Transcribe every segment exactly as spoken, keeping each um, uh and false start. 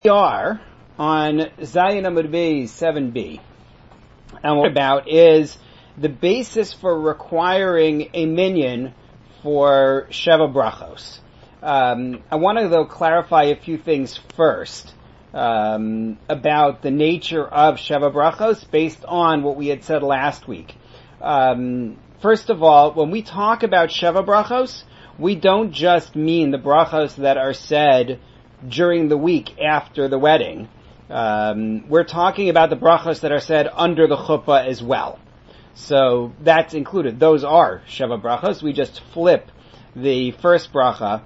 We are on Zayin Amud Bey seven b, and what we're about is the basis for requiring a minyan for Sheva Brachos. Um, I want to, though, clarify a few things first um, about the nature of Sheva Brachos based on what we had said last week. Um, first of all, when we talk about Sheva Brachos, we don't just mean the brachos that are said during the week after the wedding. Um, we're talking about the brachos that are said under the chuppah as well. So that's included. Those are Sheva Brachos. We just flip the first bracha.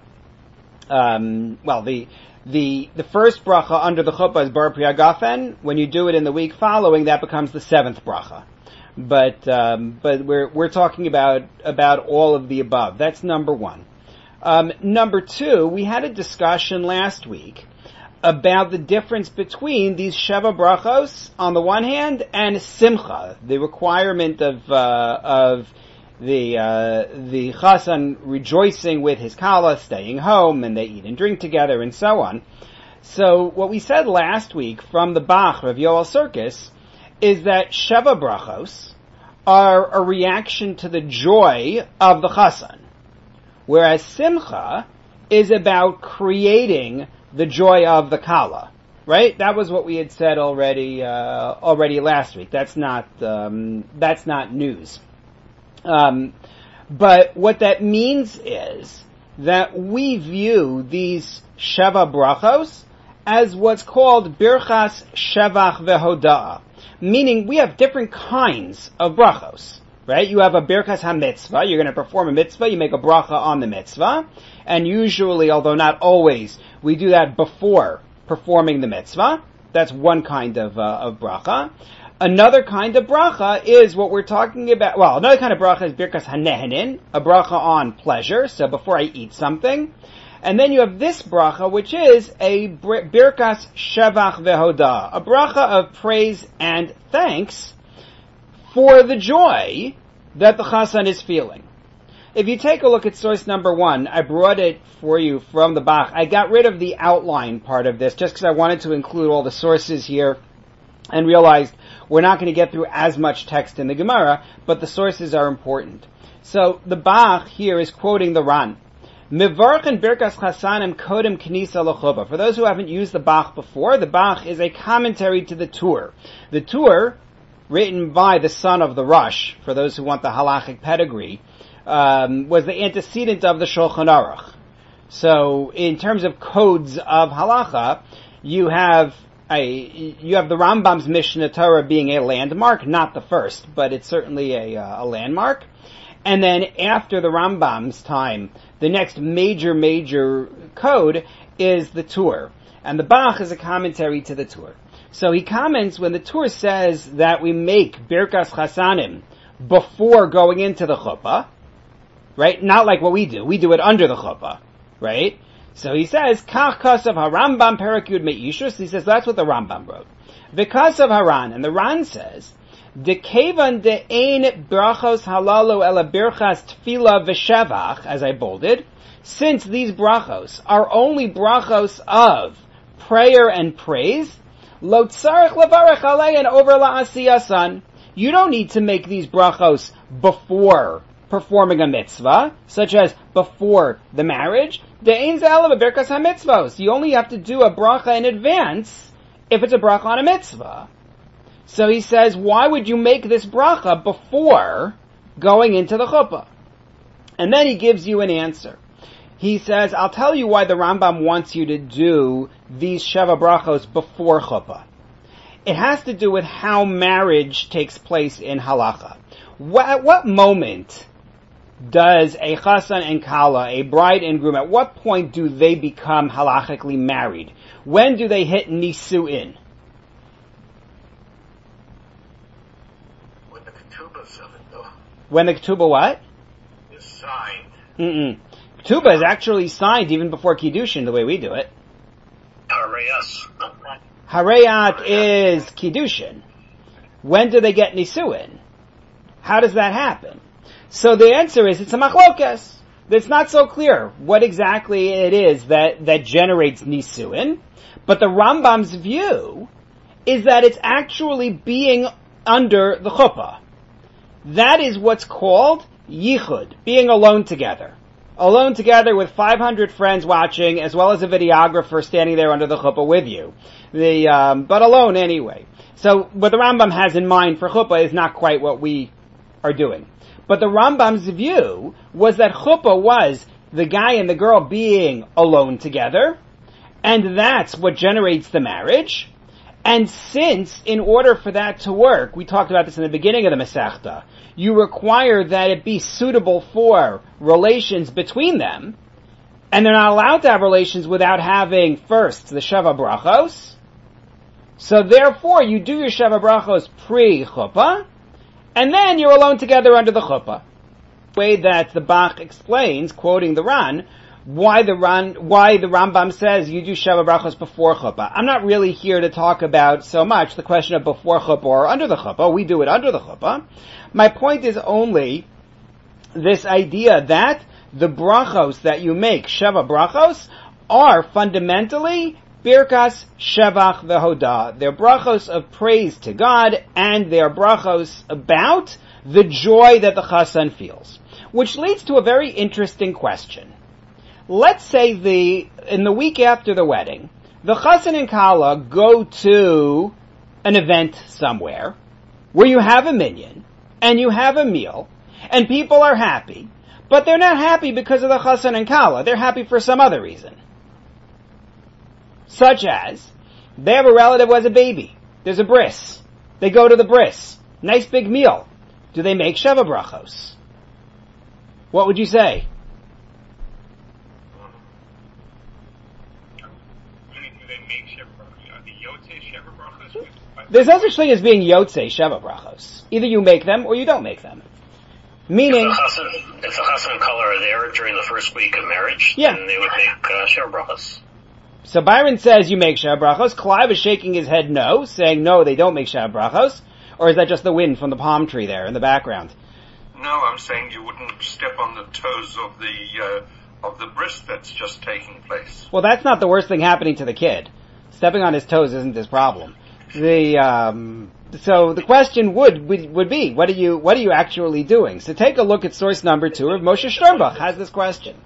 Um, well, the the the first bracha under the chuppah is Bar Pri Hagafen. When you do it in the week following, that becomes the seventh bracha. But um, but we're we're talking about about all of the above. That's number one. Um, number two, we had a discussion last week about the difference between these Sheva Brachos on the one hand and Simcha, the requirement of uh, of the uh, the Chassan rejoicing with his Kala, staying home, and they eat and drink together, and so on. So what we said last week from the Bach of Yoel Circus is that Sheva Brachos are a reaction to the joy of the Chassan, whereas Simcha is about creating the joy of the Kala, right? That was what we had said already, uh, already last week. That's not, um, that's not news. Um, but what that means is that we view these Sheva Brachos as what's called Birchas Shevach Vehoda'ah, meaning we have different kinds of brachos. Right? You have a Birkas HaMitzvah, you're going to perform a mitzvah, you make a bracha on the mitzvah, and usually, although not always, we do that before performing the mitzvah. That's one kind of, uh, of bracha. Another kind of bracha is what we're talking about, well, another kind of bracha is Birkas HaNehenin, a bracha on pleasure, so before I eat something. And then you have this bracha, which is a Birkas Shevach Vehodah, a bracha of praise and thanks for the joy that the Chassan is feeling. If you take a look at source number one, I brought it for you from the Bach. I got rid of the outline part of this just because I wanted to include all the sources here and realized we're not going to get through as much text in the Gemara, but the sources are important. So the Bach here is quoting the Ran. Mevarchen Birkas Chasanim Kodem Knisa L'Chuppah. For those who haven't used the Bach before, the Bach is a commentary to the Tur. The Tur, written by the son of the Rosh, for those who want the halachic pedigree, um, was the antecedent of the Shulchan Aruch. So, in terms of codes of halacha, you have a you have the Rambam's Mishnah Torah being a landmark, not the first, but it's certainly a, uh, a landmark. And then after the Rambam's time, the next major major code is the Tur, and the Bach is a commentary to the Tur. So he comments when the Tur says that we make Birkas Chasanim before going into the chuppah, right? Not like what we do. We do it under the chuppah, right? So he says, Kach Kasav HaRambam Perek Yud Me'ishus. He says that's what the Rambam wrote. V'Kasav Haran, and the Ran says, Dekevan de'ein brachos halalu ela birchas tefila v'shevach, as I bolded, since these brachos are only brachos of prayer and praise, Lo tzarich levarech alein over la'asiyasan. You don't need to make these brachos before performing a mitzvah, such as before the marriage. De'ein ze'elav birkas hamitzvos. You only have to do a bracha in advance if it's a bracha on a mitzvah. So he says, why would you make this bracha before going into the chuppah? And then he gives you an answer. He says, I'll tell you why the Rambam wants you to do these Sheva Brachos before chuppah. It has to do with how marriage takes place in halacha. At what moment does a Chassan and Kala, a bride and groom, at what point do they become halachically married? When do they hit Nisu'in? When the ketubah is though. When the ketubah what? Is signed. Mm-mm. Ketubah is actually signed even before Kiddushin, the way we do it. Harayas. Harayat is Kiddushin. When do they get Nisuin? How does that happen? So the answer is it's a machlokas. It's not so clear what exactly it is that, that generates nisuin, but the Rambam's view is that it's actually being under the chuppah. That is what's called yichud, being alone together. Alone together with five hundred friends watching, as well as a videographer standing there under the chuppah with you. The, um, but alone anyway. So what the Rambam has in mind for chuppah is not quite what we are doing. But the Rambam's view was that chuppah was the guy and the girl being alone together, and that's what generates the marriage. And since, in order for that to work, we talked about this in the beginning of the Masechta, you require that it be suitable for relations between them, and they're not allowed to have relations without having first the Sheva Brachos. So therefore, you do your Sheva Brachos pre-chuppah, and then you're alone together under the chuppah. The way that the Bach explains, quoting the Ran, why the Ran, why the Rambam says you do Sheva Brachos before chuppah. I'm not really here to talk about so much the question of before chuppah or under the chuppah. We do it under the chuppah. My point is only this idea that the brachos that you make, Sheva Brachos, are fundamentally Birkas Shevach Vehodah. They're brachos of praise to God, and they're brachos about the joy that the chassan feels. Which leads to a very interesting question. Let's say the, in the week after the wedding, the chassan and kala go to an event somewhere, where you have a minyan, and you have a meal, and people are happy, but they're not happy because of the chassan and kala, they're happy for some other reason. Such as, they have a relative who has a baby. There's a bris. They go to the bris. Nice big meal. Do they make Sheva Brachos? What would you say? There's no such thing as being Yotzei Sheva Brachos. Either you make them or you don't make them. Meaning, if the chassan, if the chassan and kala are there during the first week of marriage, yeah. then they would make uh, Sheva Brachos. So Byron says you make Sheva Brachos. Clive is shaking his head no, saying no, they don't make Sheva Brachos. Or is that just the wind from the palm tree there in the background? No, I'm saying you wouldn't step on the toes of the uh, of the bris that's just taking place. Well, that's not the worst thing happening to the kid. Stepping on his toes isn't his problem. The um, so the question would, would would be, what are you what are you actually doing? So take a look at source number two. Rav Moshe Sternbach has this question.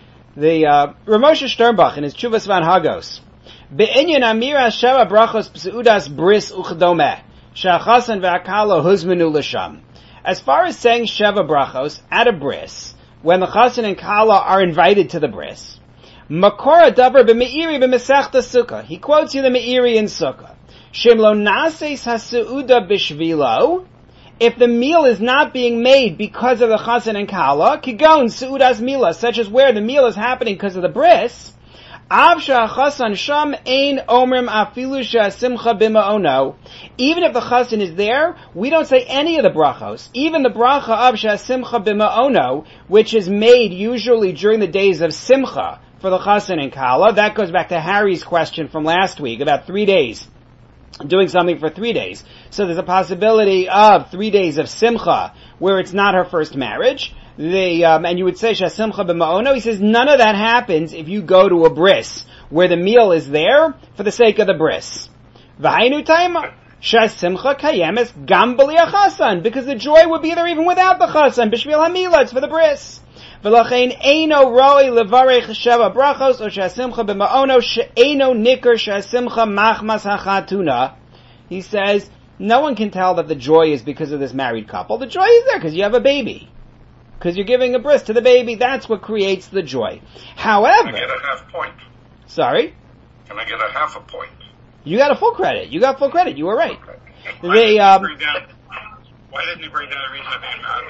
The uh, Rav Moshe Sternbach in his Tshuvas Van Hagos, Be'inyan Amira Sheva Brachos Pseudas Bris Uchdomeh Shachasan Ve'akalo Huzmenu L'Sham. As far as saying Sheva Brachos at a bris, when the Chasan and Kala are invited to the bris, Makora Davar B'Meiri B'Mesechta Sukkah. He quotes you the Meiri in Sukkah. Shemlo Naseis HaSeuda Bishvilo. If the meal is not being made because of the Chasan and Kala, Kigon Seudas Mila, such as where the meal is happening because of the bris, Avsha Chasan Sham Ein Omrim Afilu Simcha Bima'ono. Even if the Chasan is there, we don't say any of the brachos. Even the bracha of Simcha Bima'ono, which is made usually during the days of Simcha for the Chasan and Kala. That goes back to Harry's question from last week about three days. Doing something for three days. So there's a possibility of three days of Simcha where it's not her first marriage. The, um, and you would say Shasimcha b'ma'ono. He says none of that happens if you go to a bris where the meal is there for the sake of the bris. V'hainu taima Shasimcha kayemes gam b'li hachasan, because the joy would be there even without the chasan. B'shvil hamila, it's for the bris. V'lachein eino roi levarech sheva brachos o shasimcha b'ma'ono she'eino nikar shasimcha machmas hachatuna. He says no one can tell that the joy is because of this married couple. The joy is there because you have a baby. Because you're giving a bris to the baby, that's what creates the joy. However... Can I get a half point? Sorry? Can I get a half a point? You got a full credit. You got full credit. You were right. Okay. Why, they, didn't um, down, why didn't you bring down a reason of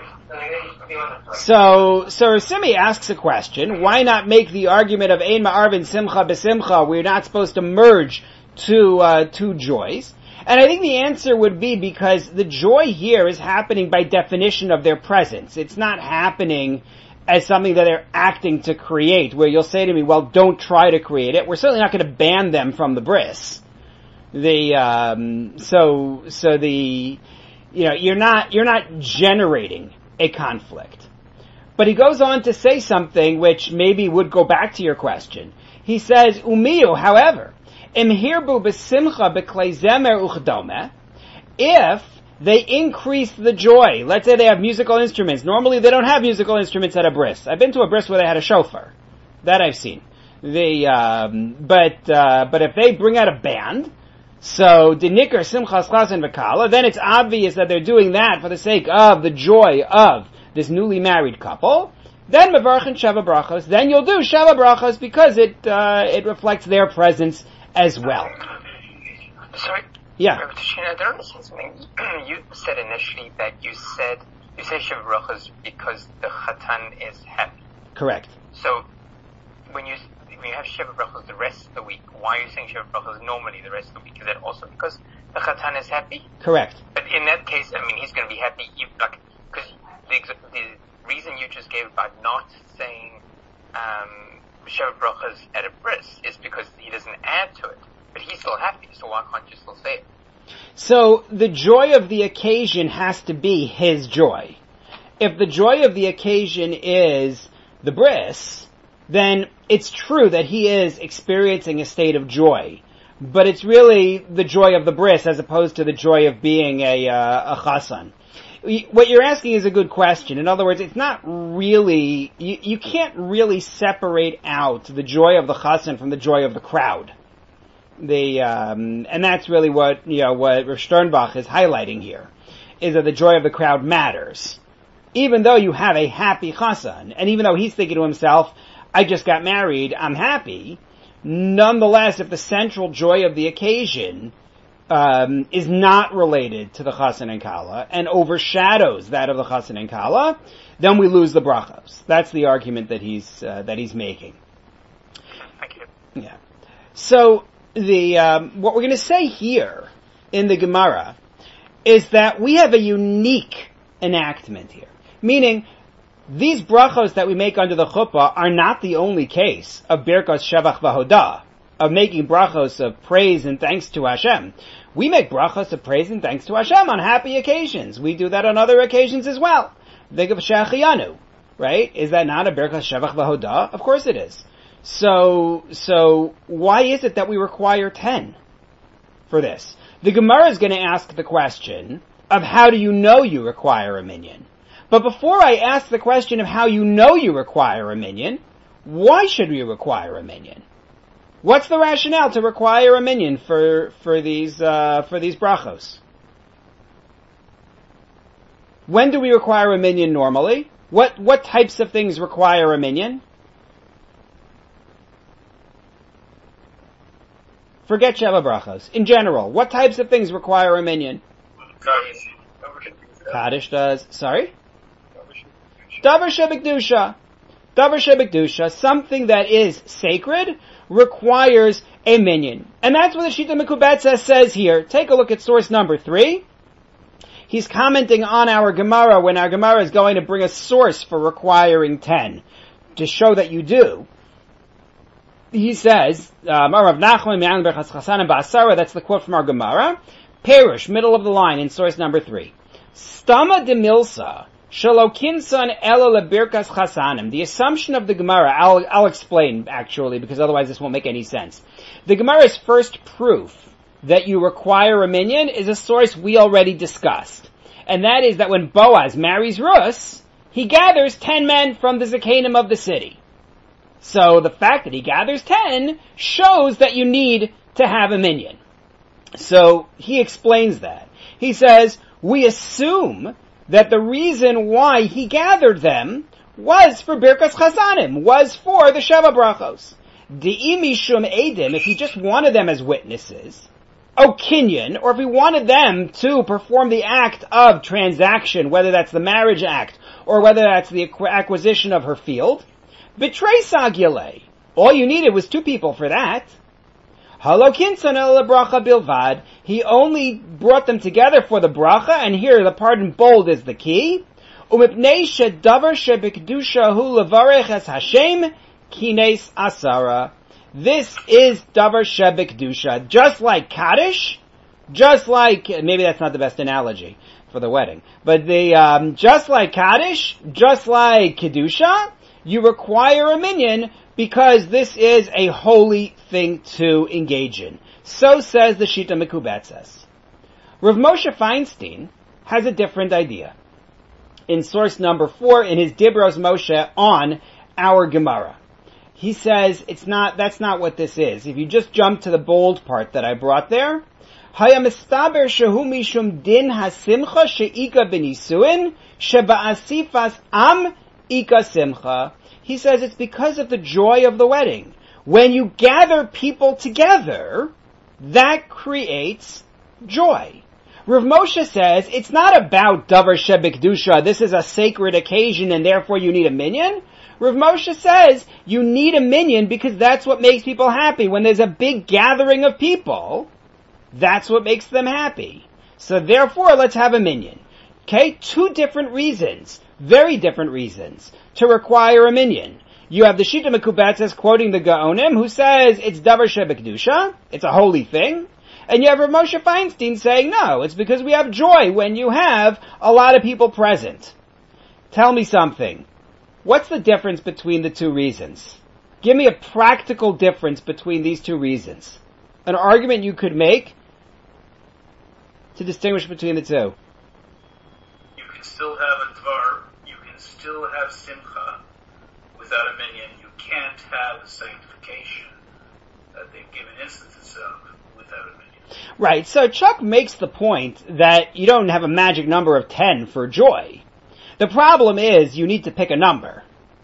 Ein So, so Simi asks a question. Why not make the argument of Ein Ma'arvin Simcha B'Simcha? We're not supposed to merge two, uh, two joys. And I think the answer would be because the joy here is happening by definition of their presence. It's not happening as something that they're acting to create, where you'll say to me, well, don't try to create it. We're certainly not going to ban them from the bris. The, um, so, so the, you know, you're not, you're not generating a conflict. But he goes on to say something which maybe would go back to your question. He says, Umiyu, however, im hirbu besimcha beklei zemer uchdome, if they increase the joy, let's say they have musical instruments. Normally they don't have musical instruments at a bris. I've been to a bris where they had a shofar. That I've seen. The, um, but, uh, but if they bring out a band, so the nikr simchas chasen v'kala, then it's obvious that they're doing that for the sake of the joy of this newly married couple. Then mevarchen sheva brachos. Then you'll do sheva brachos because it uh, it reflects their presence as well. Sorry. Yeah. Rabbi Tashina, I don't understand something. You said initially that you said you say sheva brachos because the chatan is happy. Correct. So when you when you have sheva brachos the rest of the week, why are you saying sheva brachos normally the rest of the week? Is that also because the chatan is happy? Correct. But in that case, I mean, he's going to be happy, like, because the, the reason you just gave about not saying um, sheva brachos at a bris is because he doesn't add to it. But he's still happy, so why can't you still say it? So the joy of the occasion has to be his joy. If the joy of the occasion is the bris, then it's true that he is experiencing a state of joy. But it's really the joy of the bris as opposed to the joy of being a, uh, a chasan. What you're asking is a good question. In other words, it's not really, you, you can't really separate out the joy of the chasan from the joy of the crowd. The, um, and that's really what, you know, what Rav Sternbach is highlighting here, is that the joy of the crowd matters. Even though you have a happy chasan, and even though he's thinking to himself, I just got married, I'm happy, nonetheless, if the central joy of the occasion um, is not related to the chasan and kala, and overshadows that of the chasan and kala, then we lose the brachos. That's the argument that he's, uh, that he's making. Thank you. Yeah. So, the, um, what we're gonna say here, in the Gemara, is that we have a unique enactment here. Meaning, these brachos that we make under the chuppah are not the only case of birkos shevach v'hodah, of making brachos of praise and thanks to Hashem. We make brachos of praise and thanks to Hashem on happy occasions. We do that on other occasions as well. Think of Shechiyanu, right? Is that not a birkos shevach v'hodah? Of course it is. So, so, why is it that we require ten for this? The Gemara is going to ask the question of how do you know you require a minyan? But before I ask the question of how you know you require a minyan, why should we require a minyan? What's the rationale to require a minyan for, for these, uh, for these brachos? When do we require a minyan normally? What, what types of things require a minyan? Forget Sheva brachos. In general, what types of things require a minyan? Kaddish does. Sorry? Davar shebekdusha. Davar shebekdusha, something that is sacred, requires a minyan. And that's what the Shita Mekubetza says here. Take a look at source number three. He's commenting on our Gemara when our Gemara is going to bring a source for requiring ten, to show that you do. He says, um, that's the quote from our Gemara. Perush, middle of the line in source number three. Stama de milsa, shalokinsan ela lebirkas chasanim. The assumption of the Gemara, I'll, I'll explain actually, because otherwise this won't make any sense. The Gemara's first proof that you require a minyan is a source we already discussed. And that is that when Boaz marries Rus, he gathers ten men from the Zakanim of the city. So the fact that he gathers ten shows that you need to have a minyan. So he explains that. He says, we assume that the reason why he gathered them was for Birkas Chasanim, was for the Sheva Brachos. De'imi shum edim, if he just wanted them as witnesses, o kinyan, or if he wanted them to perform the act of transaction, whether that's the marriage act, or whether that's the acquisition of her field, betray Sagyale. All you needed was two people for that. Halo kinsan el bracha bilvad. He only brought them together for the bracha, and here the part in bold is the key. Umipnei shedavar shebekdusha hu levarech es Hashem kines asara. This is davar shebekdusha. Just like Kaddish, just like, maybe that's not the best analogy. for the wedding. But the, um, just like Kaddish, just like Kedusha, you require a minyan because this is a holy thing to engage in. So says the Shita Mekubetzes. Rav Moshe Feinstein has a different idea. In source number four, in his Dibros Moshe on our Gemara, he says it's not, that's not what this is. If you just jump to the bold part that I brought there, Haya mistaber shehu mishum din hasimcha she'ika benisuin sheba'asifas am ika simcha. He says it's because of the joy of the wedding. When you gather people together, that creates joy. Rav Moshe says it's not about davar shebekdusha. This is a sacred occasion and therefore you need a minyan. Rav Moshe says you need a minyan because that's what makes people happy. When there's a big gathering of people, that's what makes them happy. So therefore, let's have a minyan. Okay, two different reasons, very different reasons to require a minyan. You have the Shita Mekubetzes quoting the Gaonim who says it's davar shebekdusha, it's a holy thing. And you have Rav Moshe Feinstein saying no, it's because we have joy when you have a lot of people present. Tell me something. What's the difference between the two reasons? Give me a practical difference between these two reasons. An argument you could make to distinguish between the two. You can still have a dvar, you can still have simcha without a minyan. You can't have a sanctification that they've given instances of without a minyan. Right, so Chuck makes the point that you don't have a magic number of ten for joy. The problem is you need to pick a number.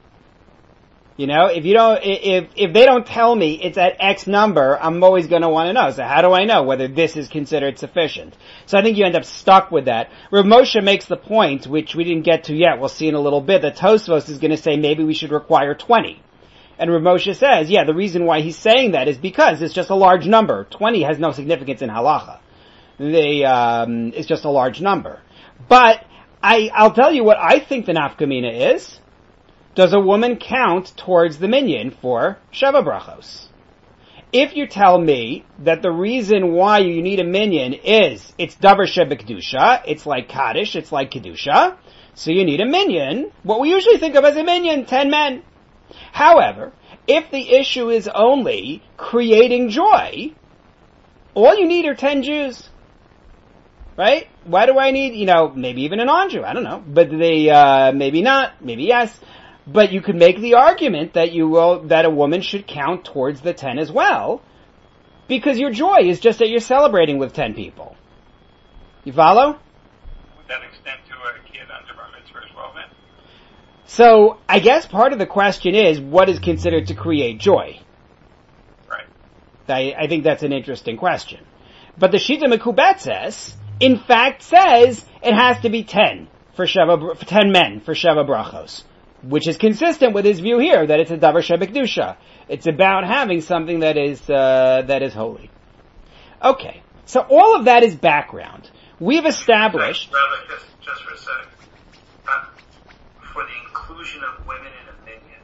You know, if you don't, if, if they don't tell me it's at X number, I'm always going to want to know. So how do I know whether this is considered sufficient? So I think you end up stuck with that. Rav Moshe makes the point, which we didn't get to yet, we'll see in a little bit, that Tosfos is going to say maybe we should require twenty. And Rav Moshe says, yeah, the reason why he's saying that is because it's just a large number. twenty has no significance in halacha. They, um, it's just a large number. But I, I'll tell you what I think the nafkamina is. Does a woman count towards the minyan for Sheva Brachos? If you tell me that the reason why you need a minyan is it's davar shebekdusha, it's like Kaddish, it's like Kedusha, so you need a minyan, what we usually think of as a minyan, ten men. However, if the issue is only creating joy, all you need are ten Jews. Right? Why do I need, you know, maybe even a non-Jew, I don't know, but they, uh, maybe not, maybe yes. But you could make the argument that you will, that a woman should count towards the ten as well, because your joy is just that you're celebrating with ten people. You follow? Would that extend to a kid under bar mitzvah as well, then? So, I guess part of the question is, what is considered to create joy? Right. I, I think that's an interesting question. But the Shita Mekubetzes, in fact, says it has to be ten for Sheva, for ten men for Sheva Brachos, which is consistent with his view here that it's a davar shebekdusha. It's about having something that is uh, that is holy. Okay, so all of that is background. We've established. Rabbi, just, just for a sec. Uh, for the inclusion of women in a minyan,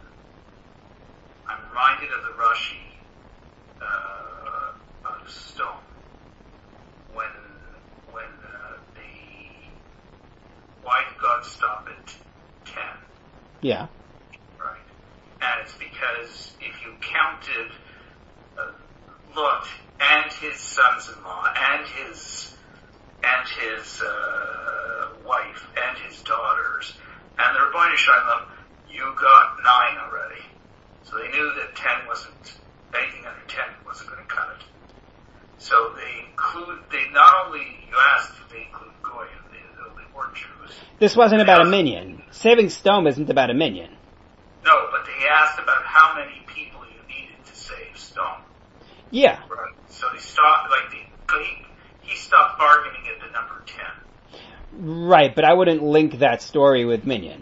I'm reminded of the Rashi uh, on stone when when uh, the why did God stop at ten? Yeah. Right. And it's because if you counted uh, Lot and his sons-in-law and his and his uh, wife and his daughters and the Rebbeinu Shalom, you got nine already. So they knew that ten wasn't, anything under ten wasn't going to cut it. So they include, they not only, you asked if they include Goyim, they, they weren't Jews. This wasn't about a minyan. Saving Stone isn't about a minyan. No, but they asked about how many people you needed to save Stone. Yeah. Right. So they stopped, like, they, he, he stopped bargaining at the number ten. Right, but I wouldn't link that story with minyan.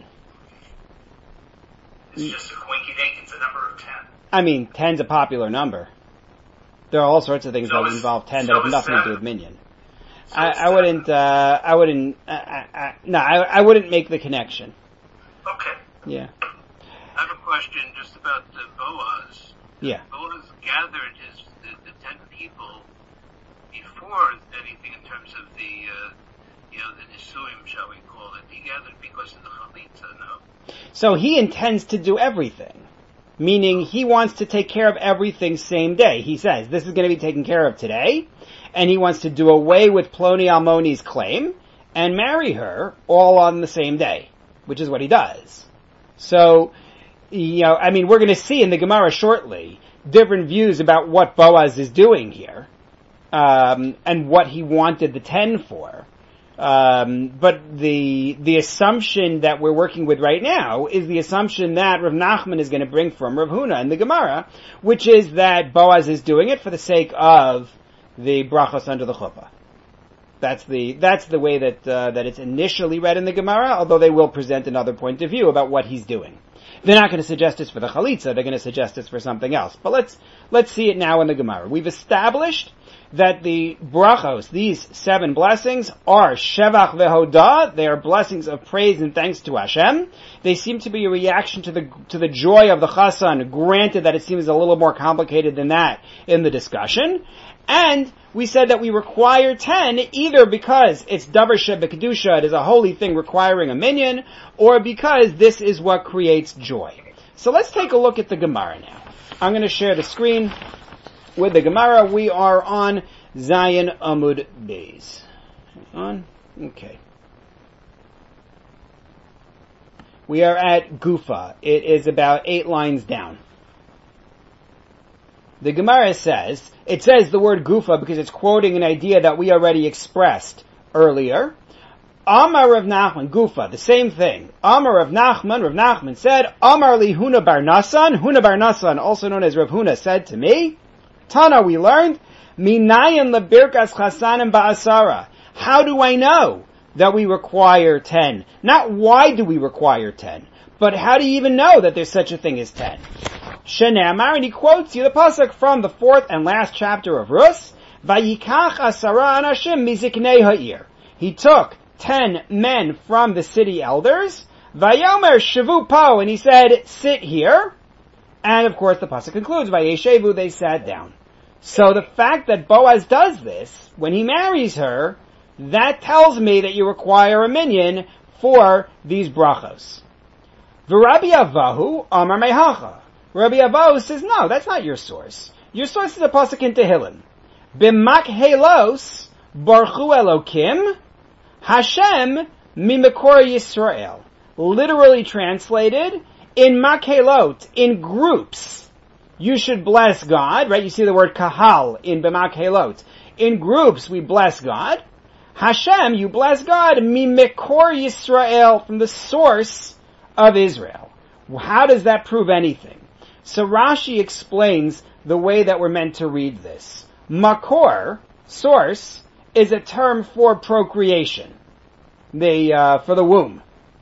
It's just a coinky-dink, it's a number of ten. I mean, ten's a popular number. There are all sorts of things So that is- involve ten so that have is nothing to do seven. with minyan. So I, it's I wouldn't, uh, I wouldn't, uh, I, I, no, I, I wouldn't make the connection. Okay. Yeah. I have a question just about the Boaz. Yeah. Boaz gathered his the, the ten people before anything in terms of the uh, you know, the Nisuim, shall we call it, he gathered because of the Chalitza, no? So he intends to do everything. Meaning he wants to take care of everything same day. He says, this is going to be taken care of today, and he wants to do away with Ploni Almoni's claim and marry her all on the same day, which is what he does. So, you know, I mean, we're going to see in the Gemara shortly different views about what Boaz is doing here, um, and what he wanted the ten for. Um, but the the assumption that we're working with right now is the assumption that Rav Nachman is going to bring from Rav Huna in the Gemara, which is that Boaz is doing it for the sake of the brachos under the chuppah. That's the that's the way that uh, that it's initially read in the Gemara, although they will present another point of view about what he's doing. They're not going to suggest it's for the chalitza; they're going to suggest it's for something else. But let's let's see it now in the Gemara. We've established that the brachos, these seven blessings, are shevach vehoda. They are blessings of praise and thanks to Hashem. They seem to be a reaction to the to the joy of the chassan. Granted that it seems a little more complicated than that in the discussion. And we said that we require ten, either because it's davar shebekdusha, it is a holy thing requiring a minyan, or because this is what creates joy. So let's take a look at the Gemara now. I'm going to share the screen with the Gemara. We are on Zayin Amud Beis. On? Okay. We are at Gufa. It is about eight lines down. The Gemara says, it says the word Gufa because it's quoting an idea that we already expressed earlier. Amar Rav Nachman, Gufa, the same thing. Amar Rav Nachman, Rav Nachman said, Amar li Huna bar Nasan, Huna bar Nasan, also known as Rav Huna, said to me, Tana, we learned, Minayan lebirkas chasanim ba'asara. How do I know that we require ten? Not why do we require ten, but how do you even know that there's such a thing as ten? Shenamar, and he quotes you the pasuk from the fourth and last chapter of Rus, Vayikach asara anashim miziknei ha'ir. He took ten men from the city elders, Vayomer shavu po, and he said, sit here. And of course the pasuk concludes, Vayeshevu, they sat down. So the fact that Boaz does this, when he marries her, that tells me that you require a minyan for these brachos. V'Rabbi Avahu Amar Mehacha. Rabbi Avahu says, no, that's not your source. Your source is a pasuk in Tehillim. B'makhelos barchu Elokim Hashem mimekor Yisrael. Literally translated, in makhelot, in groups, you should bless God, right? You see the word kahal in b'makhelot. In groups, we bless God. Hashem, you bless God, mimekor Yisrael, from the source of Israel. How does that prove anything? So Rashi explains the way that we're meant to read this. Makor, source, is a term for procreation, the uh, for the womb.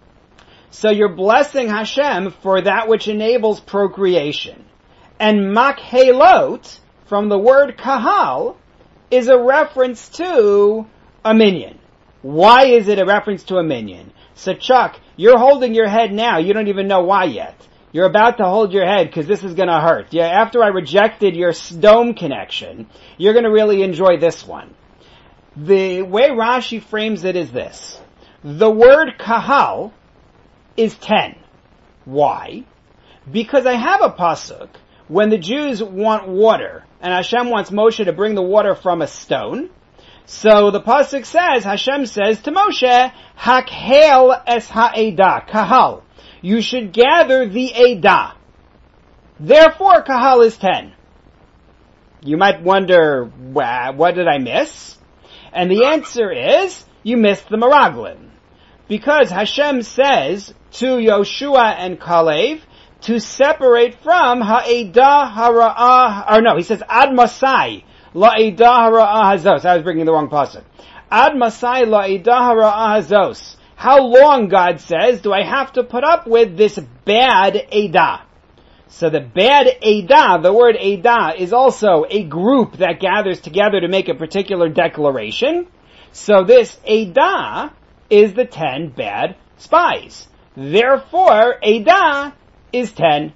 So you're blessing Hashem for that which enables procreation. And makhelot, from the word kahal, is a reference to a minyan. Why is it a reference to a minyan? So Chuck, you're holding your head now. You don't even know why yet. You're about to hold your head because this is going to hurt. Yeah, after I rejected your dome connection, you're going to really enjoy this one. The way Rashi frames it is this. The word kahal is ten. Why? Because I have a pasuk when the Jews want water, and Hashem wants Moshe to bring the water from a stone. So the pasuk says, Hashem says to Moshe, Hakhel es ha'edah, kahal. You should gather the edah. Therefore, kahal is ten. You might wonder, what did I miss? And the answer is, you missed the Meraglim. Because Hashem says to Yoshua and Kalev to separate from ha'edah hara'ah, or no, he says, ad masai la'edah hara'ah hazos. I was bringing the wrong pasuk. Ad masai la'edah hara'ah hazos. How long, God says, do I have to put up with this bad edah? So the bad edah, the word edah, is also a group that gathers together to make a particular declaration. So this edah is the ten bad spies. Therefore, edah is ten.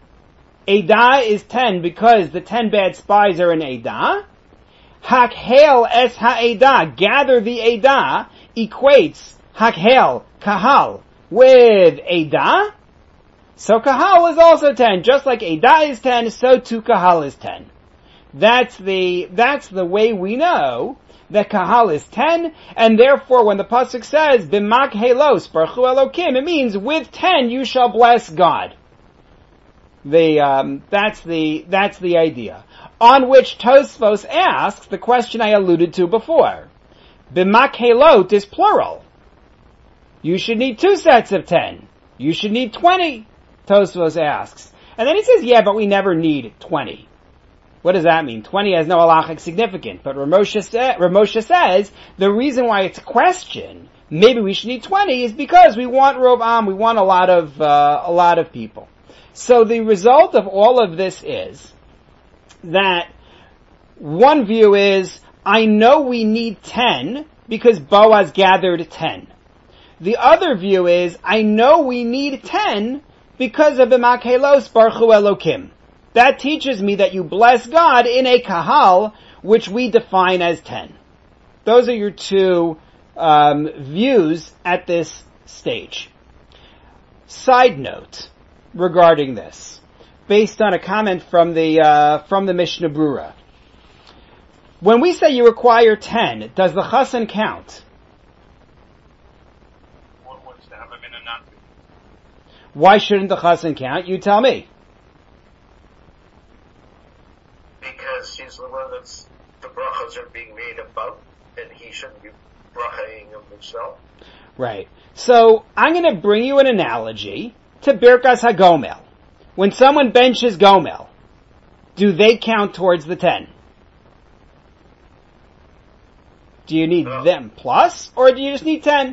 Edah is ten because the ten bad spies are in edah. Hakhel es ha'edah, gather the edah, equates hakhel, kahal, with Eidah, so kahal is also ten. Just like Eidah is ten, so too kahal is ten. That's the, that's the way we know that kahal is ten, and therefore when the pasuk says, b'mak helos, barchu elokim, it means with ten you shall bless God. The, um, that's the, that's the idea. On which Tosfos asks the question I alluded to before. B'mak helot is plural. You should need two sets of ten. You should need twenty, Tosfos asks. And then he says, yeah, but we never need twenty. What does that mean? twenty has no halachic significance. But Ramosha, sa- Ramosha says the reason why it's a question, maybe we should need twenty, is because we want Rob Am, we want a lot of, uh, a lot of people. So the result of all of this is that one view is, I know we need ten because Boaz gathered ten. The other view is, I know we need ten because of B'mak helos barchu elokim. That teaches me that you bless God in a kahal, which we define as ten. Those are your two um, views at this stage. Side note regarding this, based on a comment from the uh, from the Mishnah Brura. When we say you require ten, does the chassan count? Why shouldn't the chassan count? You tell me. Because he's the one that's, the brachas are being made about, and he shouldn't be brachaing of himself. Right. So, I'm gonna bring you an analogy to Birkas HaGomel. When someone benches Gomel, do they count towards the ten? Do you need no. them plus, or do you just need ten?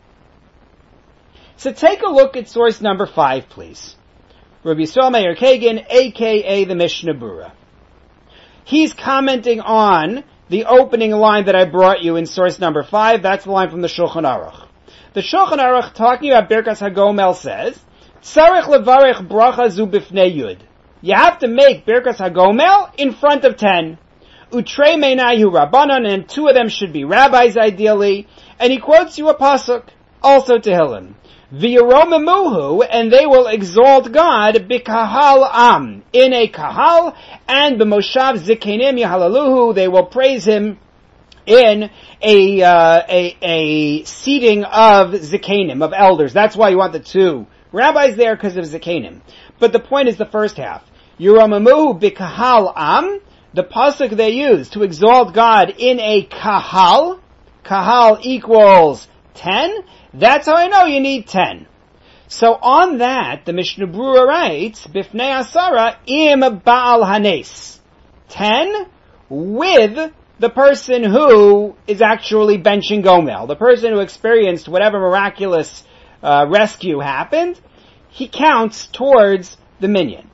So take a look at source number five, please. Rabbi Yisrael Meir Kagan, aka the Mishnah Brura. He's commenting on the opening line that I brought you in source number five. That's the line from the Shulchan Aruch. The Shulchan Aruch, talking about Birkas HaGomel, says, Tzarech levarech bracha zu bifnei yud. You have to make Birkas HaGomel in front of ten. Utrei meinayu rabbanon, and two of them should be rabbis ideally. And he quotes you a pasuk, also Tehillim. V'yeromemuhu, and they will exalt God b'kahal am, in a kahal, and b'moshav zikenim yahalaluhu, they will praise him in a, uh, a, a seating of zikenim, of elders. That's why you want the two rabbis there, because of zikenim. But the point is the first half. Yeromemuhu b'kahal am, the pasuk they use to exalt God in a kahal, kahal equals ten, that's how I know you need ten. So on that, the Mishnah Brura writes, Bifnei Asara im Baal Hanes. Ten with the person who is actually benching Gomel. The person who experienced whatever miraculous uh, rescue happened, he counts towards the minyan.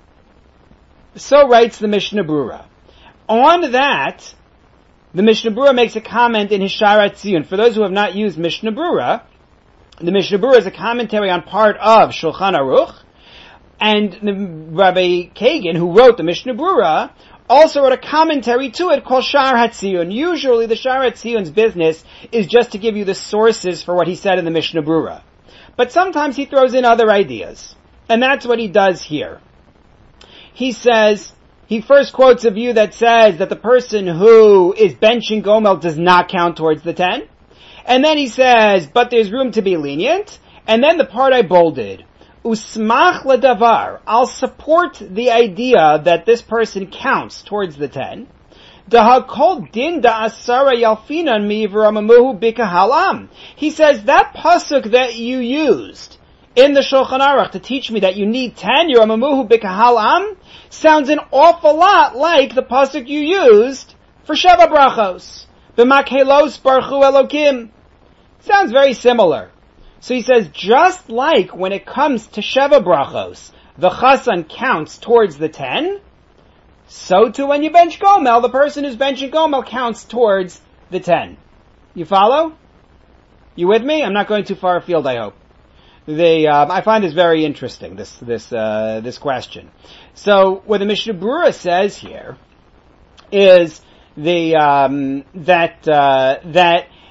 So writes the Mishnah Brura. On that, the Mishnah Brura makes a comment in his Sharat Tziyun. For those who have not used Mishnah Brura, the Mishnah Brura is a commentary on part of Shulchan Aruch, and the Rabbi Kagan, who wrote the Mishnah Brura, also wrote a commentary to it called Shar HaTziyun. Usually the Shar HaTziyun's business is just to give you the sources for what he said in the Mishnah Brura. But sometimes he throws in other ideas. And that's what he does here. He says, he first quotes a view that says that the person who is benching Gomel does not count towards the ten. And then he says, but there's room to be lenient. And then the part I bolded, Usmach ledavar, I'll support the idea that this person counts towards the ten. Dahakol din da asara yalfinan mi v'ramamuhu bikahalam. He says, that pasuk that you used in the Shulchan Aruch to teach me that you need ten, Yeramamuhu bikahalam, sounds an awful lot like the pasuk you used for Sheva Brachos. B'mak helos barchu elokim. Sounds very similar. So he says, just like when it comes to Sheva Brachos, the Chassan counts towards the ten, so too when you bench Gomel, the person who's benching Gomel counts towards the ten. You follow? You with me? I'm not going too far afield, I hope. The, um, I find this very interesting, this, this, uh, this question. So, what the Mishnah Brura says here is the, um, that, uh, that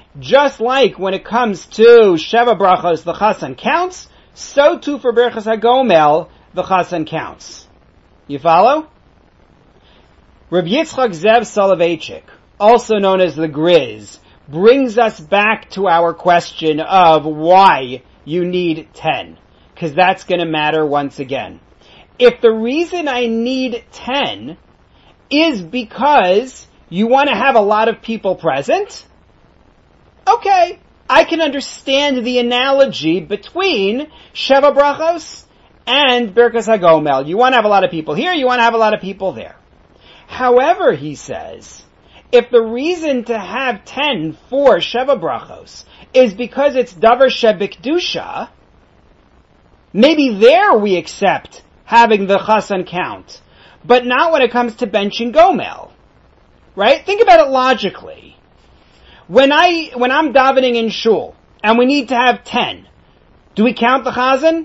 just like when it comes to Sheva Brachos, the Chasan counts, so too for Birchas HaGomel, the Chasan counts. You follow? Rabbi Yitzchak Zev Soloveitchik, also known as the Grizz, brings us back to our question of why you need ten. Because that's going to matter once again. If the reason I need ten is because you want to have a lot of people present, okay, I can understand the analogy between Sheva Brachos and Birkas HaGomel. You want to have a lot of people here, you want to have a lot of people there. However, he says, if the reason to have ten for Sheva Brachos is because it's Davar Shebikdusha, maybe there we accept having the Chasan count, but not when it comes to benching Gomel. Right? Think about it logically. When I, when I'm davening in shul, and we need to have ten, do we count the Chazan?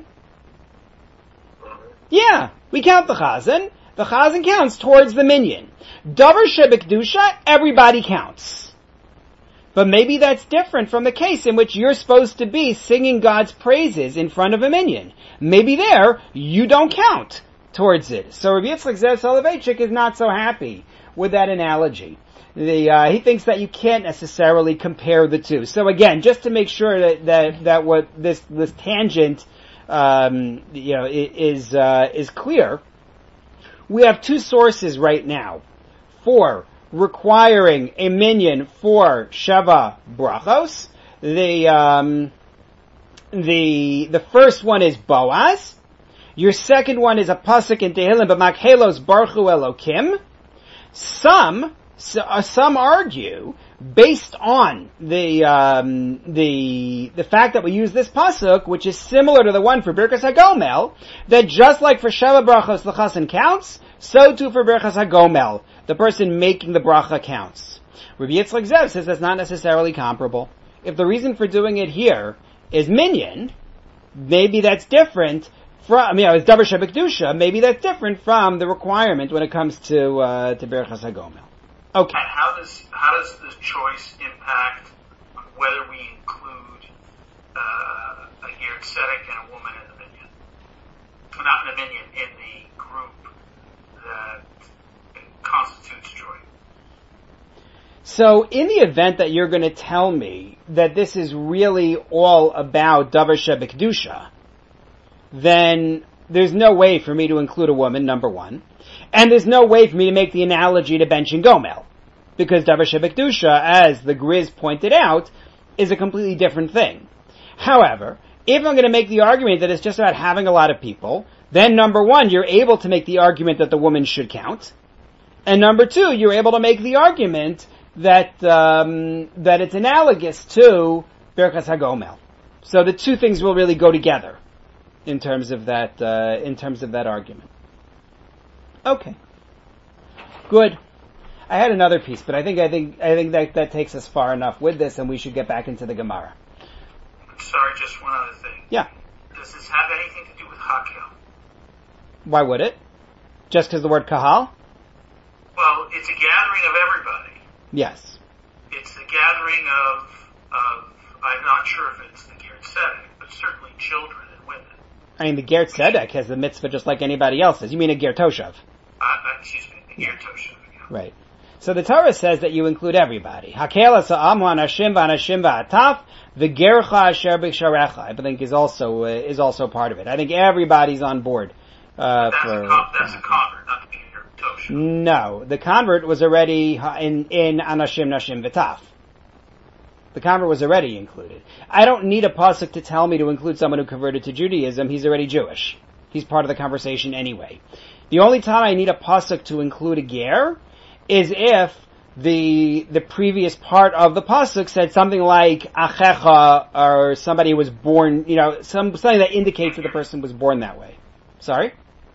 Yeah, we count the Chazan. The Chazan counts towards the minyan. Davar Shebikdusha, everybody counts. But maybe that's different from the case in which you're supposed to be singing God's praises in front of a minyan. Maybe there, you don't count towards it. So Rabbi Yitzchak Zev Soloveitchik is not so happy with that analogy. The, uh, he thinks that you can't necessarily compare the two. So again, just to make sure that, that, that what this, this tangent, um, you know, is, uh, is clear, we have two sources right now for requiring a minyan for Sheva Brachos. The, um, the, the first one is Boaz. Your second one is a pasuk in Tehillim, B'makhelos Baruchu Elokim. Some, uh, some argue, based on the, um, the, the fact that we use this pasuk, which is similar to the one for Birkas HaGomel, that just like for Sheva Brachos the Chasan counts, so too for Birkas HaGomel, the person making the bracha counts. Rabbi Yitzchak Zev says that's not necessarily comparable. If the reason for doing it here is minyan, maybe that's different from, I mean, it's Davar Shebikdusha, maybe that's different from the requirement when it comes to, uh, to Birchas HaGomel. Okay. And how does, how does the choice impact whether we include, uh, a Ger Tzedek and a woman in the minyan? Well, not in the minyan, in the group that constitutes joy. So, in the event that you're going to tell me that this is really all about Davar Shebikdusha, then there's no way for me to include a woman, number one. And there's no way for me to make the analogy to benching Gomel. Because Davar Shebikdusha, as the Grizz pointed out, is a completely different thing. However, if I'm going to make the argument that it's just about having a lot of people, then number one, you're able to make the argument that the woman should count. And number two, you're able to make the argument that, um, that it's analogous to Birkas HaGomel. So the two things will really go together in terms of that, uh, in terms of that argument. Okay. Good. I had another piece, but I think, I think, I think that, that takes us far enough with this and we should get back into the Gemara. Sorry, just one other thing. Yeah. Does this have anything to do with Hakel? Why would it? Just because the word kahal? Well, it's a gathering of everybody. Yes. It's a gathering of, of I'm not sure if it's the Ger Tzedek, but certainly children and women. I mean, the Ger Tzedek has the mitzvah just like anybody else's. You mean a Ger Toshav? Uh, excuse me, the Ger Toshav. Yeah. Right. So the Torah says that you include everybody. Hakel ha'amu anashim v'anashim v'ataf v'gercha asher b'ksharecha. I think is also uh, is also part of it. I think everybody's on board. Uh, that's, for, a con- that's a convert, not the Ger Toshav. No, the convert was already in in anashim nashim v'taf. The convert was already included. I don't need a pasuk to tell me to include someone who converted to Judaism. He's already Jewish. He's part of the conversation anyway. The only time I need a pasuk to include a ger is if the the previous part of the pasuk said something like achecha, or somebody was born, you know, some something that indicates that the person was born that way. Sorry?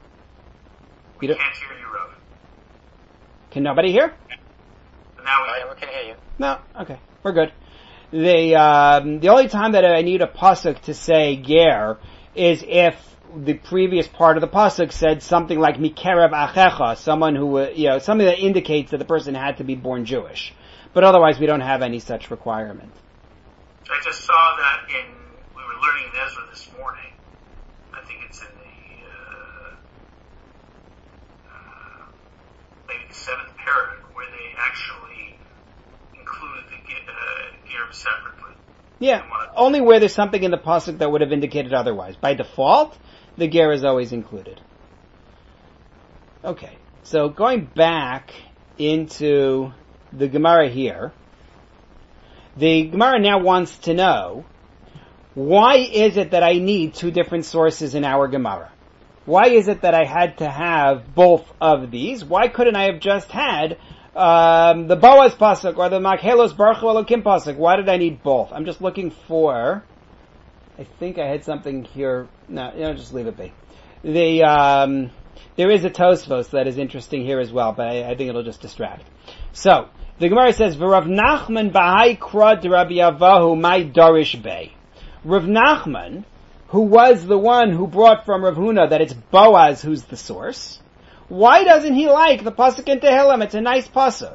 We can't hear you, Rav. Can nobody hear? Now we, Oh, we can hear you. No? Okay. We're good. The, um, the only time that I need a pasuk to say ger is if the previous part of the pasuk said something like mikerev achecha, someone who, uh, you know, something that indicates that the person had to be born Jewish. But otherwise we don't have any such requirement. I just saw that in, we were learning in Ezra this morning. I think it's in the, uh, uh, maybe the seventh parak, where they actually included the uh, Gerb separately. Yeah, only where there's something in the pasuk that would have indicated otherwise. By default, the ger is always included. Okay, so going back into the Gemara here, the Gemara now wants to know, why is it that I need two different sources in our Gemara? Why is it that I had to have both of these? Why couldn't I have just had um, the Boaz pasuk or the Makhelos Baruch Hu Elokim pasuk? Why did I need both? I'm just looking for, I think I had something here. No, you know, just leave it be. The, um, there is a Tosfos that is interesting here as well, but I, I think it'll just distract. So, the Gemara says, V'Rav Nachman b'hai krad Rabbi Avahu my darish bei. Rav Nachman, who was the one who brought from Rav Huna that it's Boaz who's the source, why doesn't he like the pasuk in Tehillim? It's a nice pasuk.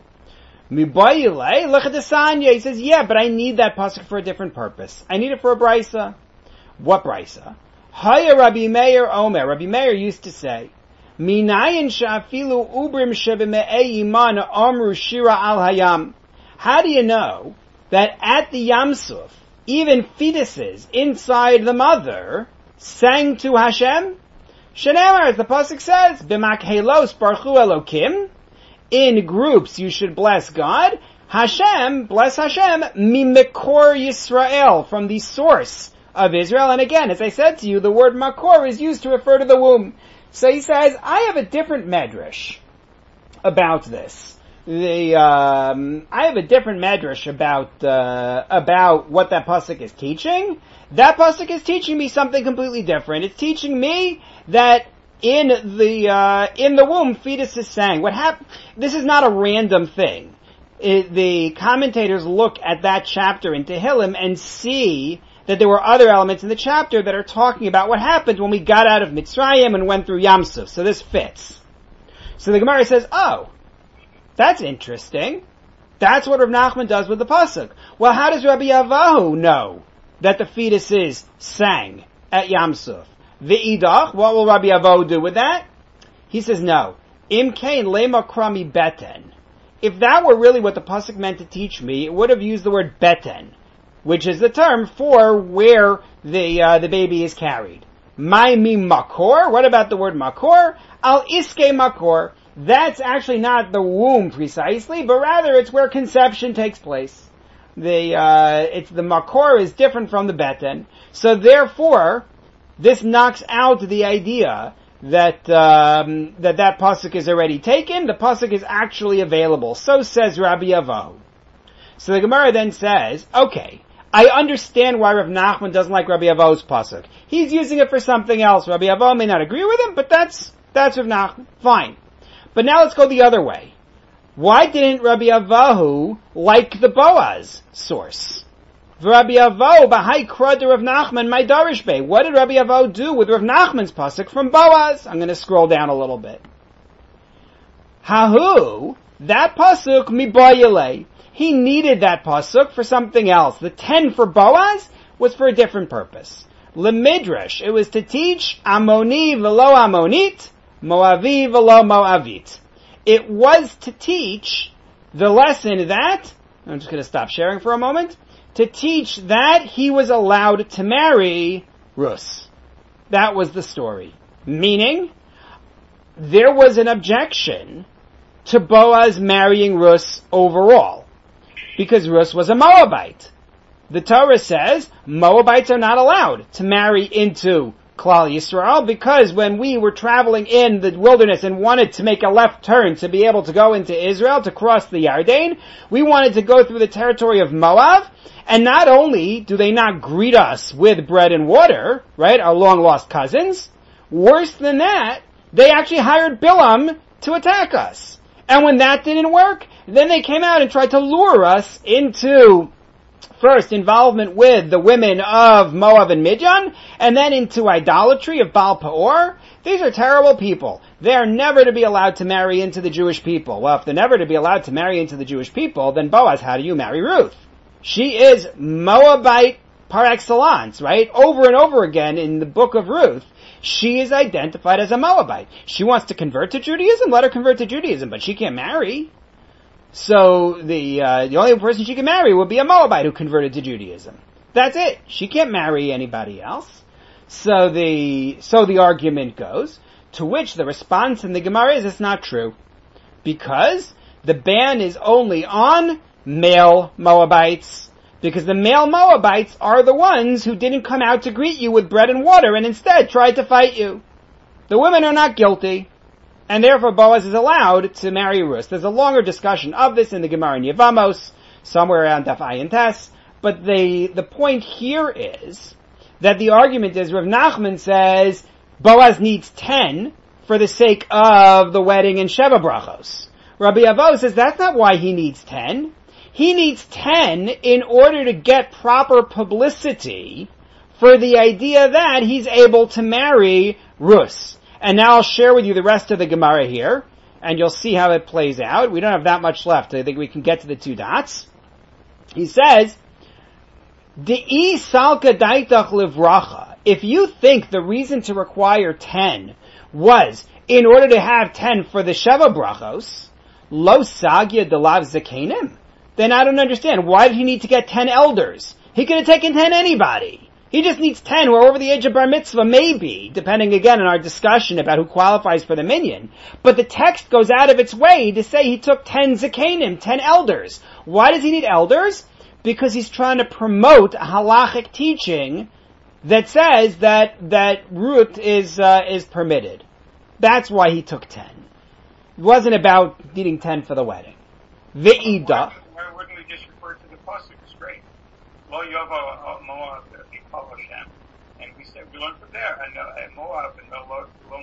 Mibayilei lechadesanya. He says, yeah, but I need that pasuk for a different purpose. I need it for a brisa. What brisa? Haya Rabbi Meir Omer. Rabbi Meir used to say, Minayin shafilu ubrim shebeme'ei yiman amru shira al hayam. How do you know that at the Yam Suf, even fetuses inside the mother sang to Hashem? Shenemar, as the pasuk says, b'makhelos baruch hu Elokim. In groups you should bless God. Hashem, bless Hashem, mimekor Yisrael, from the source of Israel. And again, as I said to you, the word makor is used to refer to the womb. So he says, I have a different medrash about this. The um, I have a different medrash about uh, about what that pasuk is teaching. That pasuk is teaching me something completely different. It's teaching me that in the uh, in the womb fetuses sang. What happened? This is not a random thing. It, the commentators look at that chapter in Tehillim and see that there were other elements in the chapter that are talking about what happened when we got out of Mitzrayim and went through Yam Suf. So this fits. So the Gemara says, oh, that's interesting. That's what Rav Nachman does with the pasuk. Well, how does Rabbi Avahu know that the fetuses sang at Yam Suf? V'idach, what will Rabbi Avahu do with that? He says, no. Im kain lema krami beten. If that were really what the pasuk meant to teach me, it would have used the word beten, which is the term for where the uh, the baby is carried. My mi makor. What about the word makor? Al iske makor. That's actually not the womb precisely, but rather it's where conception takes place. The uh, it's the makor is different from the beten. So therefore, this knocks out the idea that um, that that pasuk is already taken. The pasuk is actually available. So says Rabbi Avahu. So the Gemara then says, okay, I understand why Rav Nachman doesn't like Rabbi Avahu's pasuk. He's using it for something else. Rabbi Avahu may not agree with him, but that's that's Rav Nachman. Fine. But now let's go the other way. Why didn't Rabbi Avahu like the Boaz source? Rabbi Avahu b'hai krad Rav Nachman my darish bei. What did Rabbi Avahu do with Rav Nachman's pasuk from Boaz? I'm going to scroll down a little bit. Hahu, that pasuk mibayilei. He needed that pasuk for something else. The ten for Boaz was for a different purpose. Lemidrash, it was to teach Amoni v'lo Amonit, Moavi v'lo Moavit. It was to teach the lesson that, I'm just going to stop sharing for a moment, to teach that he was allowed to marry Rus. That was the story. Meaning, there was an objection to Boaz marrying Rus overall, because Rus was a Moabite. The Torah says Moabites are not allowed to marry into Klal Yisrael, because when we were traveling in the wilderness and wanted to make a left turn to be able to go into Israel, to cross the Yarden, we wanted to go through the territory of Moab, and not only do they not greet us with bread and water, right, our long-lost cousins, worse than that, they actually hired Bilam to attack us. And when that didn't work, then they came out and tried to lure us into, first, involvement with the women of Moab and Midian, and then into idolatry of Baal Peor. These are terrible people. They are never to be allowed to marry into the Jewish people. Well, if they're never to be allowed to marry into the Jewish people, then Boaz, how do you marry Ruth? She is Moabite par excellence, right? Over and over again in the book of Ruth, she is identified as a Moabite. She wants to convert to Judaism, let her convert to Judaism, but she can't marry. So the uh, the only person she can marry would be a Moabite who converted to Judaism. That's it. She can't marry anybody else. So the so the argument goes, to which the response in the Gemara is it's not true. Because the ban is only on male Moabites, because the male Moabites are the ones who didn't come out to greet you with bread and water and instead tried to fight you. The women are not guilty, and therefore Boaz is allowed to marry Ruth. There's a longer discussion of this in the Gemara in Yevamos, somewhere around Daf Ayin Tes, but the, the point here is that the argument is Rav Nachman says Boaz needs ten for the sake of the wedding and Sheva Brachos. Rabbi Avo says that's not why he needs ten. He needs ten in order to get proper publicity for the idea that he's able to marry Ruth. And now I'll share with you the rest of the Gemara here, and you'll see how it plays out. We don't have that much left. I think we can get to the two dots. He says, De'i salka daitach livracha. If you think the reason to require ten was in order to have ten for the Sheva Brachos, lo sagya delav zakenim, then I don't understand. Why did he need to get ten elders? He could have taken ten anybody. He just needs ten who are over the age of bar mitzvah, maybe, depending again on our discussion about who qualifies for the minyan. But the text goes out of its way to say he took ten zakenim, ten elders. Why does he need elders? Because he's trying to promote a halachic teaching that says that, that Ruth is, uh, is permitted. That's why he took ten. It wasn't about needing ten for the wedding. Ve'ida. Why wouldn't we just refer to the pasuk? It's great. Lo yavo Moab ikol Hashem, and we said we learned from there. And Moab and Lo Lo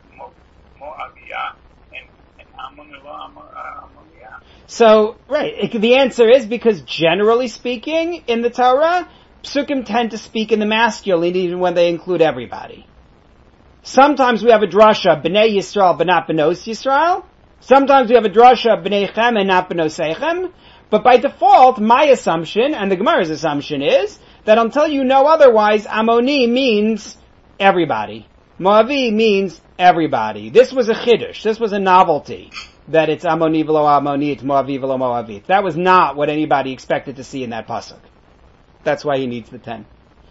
Moabiyah and and Ammon and Lo Ammoniyah. So right, it, the answer is because generally speaking in the Torah, psukim tend to speak in the masculine even when they include everybody. Sometimes we have a drasha, B'nai Yisrael, but not B'nos Yisrael. Sometimes we have a drasha, B'nai Chem, and not B'nos Seichem. But by default, my assumption, and the Gemara's assumption is, that until you know otherwise, Ammoni means everybody. Moavi means everybody. This was a chiddush. This was a novelty. That it's Ammoni v'lo Ammoni, it's Moavi v'lo Moavi. That was not what anybody expected to see in that pasuk. That's why he needs the ten.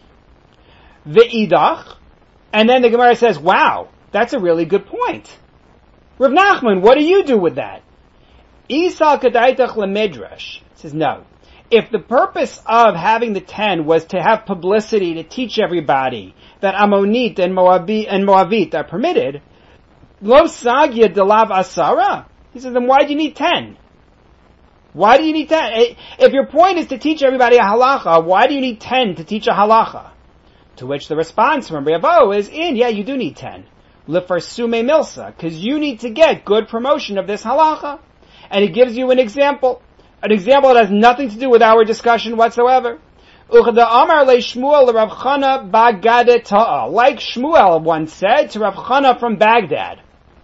Ve'idach. And then the Gemara says, wow, that's a really good point. Rav Nachman, what do you do with that? Isal kadaitach lemidrash says, no. If the purpose of having the ten was to have publicity to teach everybody that Ammonit and Moabit and Moavit are permitted, lo sagya delav asara. He says, then why do you need ten? Why do you need ten? If your point is to teach everybody a halacha, why do you need ten to teach a halacha? To which the response from Rabbi Avo is, in, yeah, you do need ten. Lefarsume milsa, because you need to get good promotion of this halacha. And he gives you an example. An example that has nothing to do with our discussion whatsoever. Uchda Amar le Shmuel Rav Chana Bagade Ta'a. Like Shmuel once said to Rav Chana from Baghdad.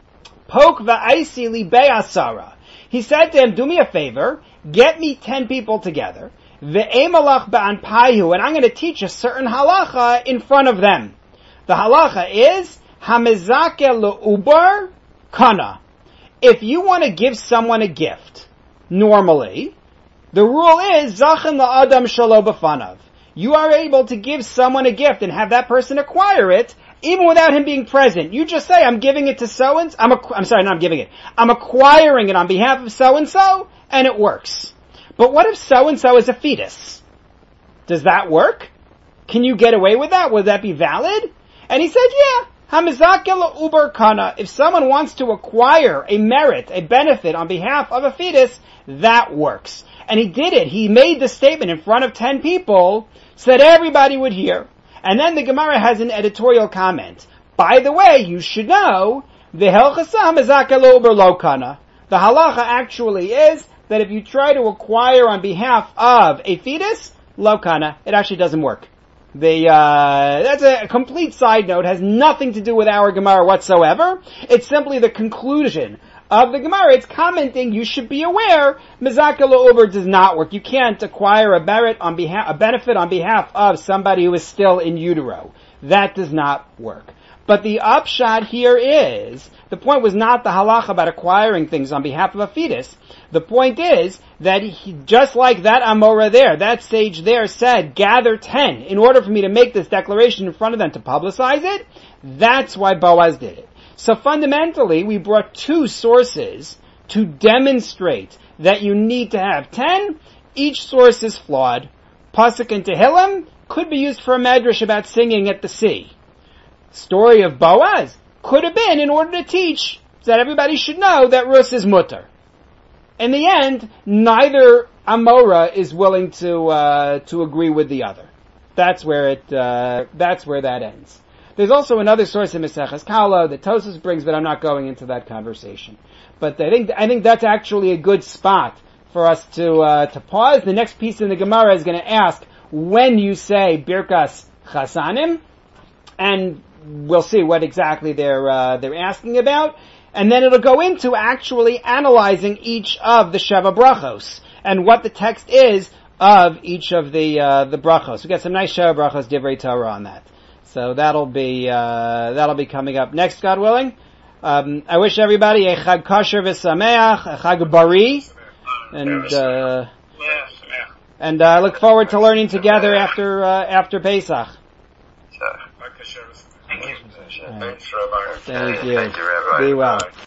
Pok va'aisi li be'asara. He said to him, do me a favor, get me ten people together. Ve'emalach ba'anpayu, and I'm going to teach a certain halacha in front of them. The halacha is, hamezake le'ubar kana. If you want to give someone a gift, normally, the rule is, zachin la'adam shalo b'fanav. You are able to give someone a gift and have that person acquire it, even without him being present. You just say, I'm giving it to so-and-so, I'm, a, I'm sorry, not I'm giving it. I'm acquiring it on behalf of so-and-so, and it works. But what if so-and-so is a fetus? Does that work? Can you get away with that? Would that be valid? And he said, yeah. Hamizakela uber kana. If someone wants to acquire a merit, a benefit on behalf of a fetus, that works. And he did it. He made the statement in front of ten people so that everybody would hear. And then the Gemara has an editorial comment. By the way, you should know, the helchasa hamizakela uber lo kana. The halacha actually is that if you try to acquire on behalf of a fetus, lo kana, it actually doesn't work. The, uh, that's a complete side note, has nothing to do with our Gemara whatsoever. It's simply the conclusion of the Gemara. It's commenting, you should be aware, Mezaka La'uber does not work. You can't acquire a merit on behalf, a benefit on behalf of somebody who is still in utero. That does not work. But the upshot here is, the point was not the halacha about acquiring things on behalf of a fetus. The point is that he, just like that Amora there, that sage there said, gather ten in order for me to make this declaration in front of them to publicize it, that's why Boaz did it. So fundamentally, we brought two sources to demonstrate that you need to have ten. Each source is flawed. Pasuk and Tehillim could be used for a medrash about singing at the sea. Story of Boaz could have been in order to teach that everybody should know that Rus is mutter. In the end, neither Amora is willing to uh, to agree with the other. That's where it uh, that's where that ends. There's also another source in Maseches Kala that Tosfos brings, but I'm not going into that conversation. But I think I think that's actually a good spot for us to uh, to pause. The next piece in the Gemara is going to ask when you say Birkas Chasanim, and we'll see what exactly they're uh, they're asking about, and then it'll go into actually analyzing each of the Sheva Brachos and what the text is of each of the uh, the brachos. We got some nice Sheva Brachos Divrei Torah on that, so that'll be uh, that'll be coming up next, God willing. Um, I wish everybody a Chag Kosher v'Sameach, a Chag Bari, and uh, and I uh, look forward to learning together after uh, after Pesach. Thank you. Right. Thanks, Rabbi. Thank you. Thank you, Rabbi. Be well. Bye.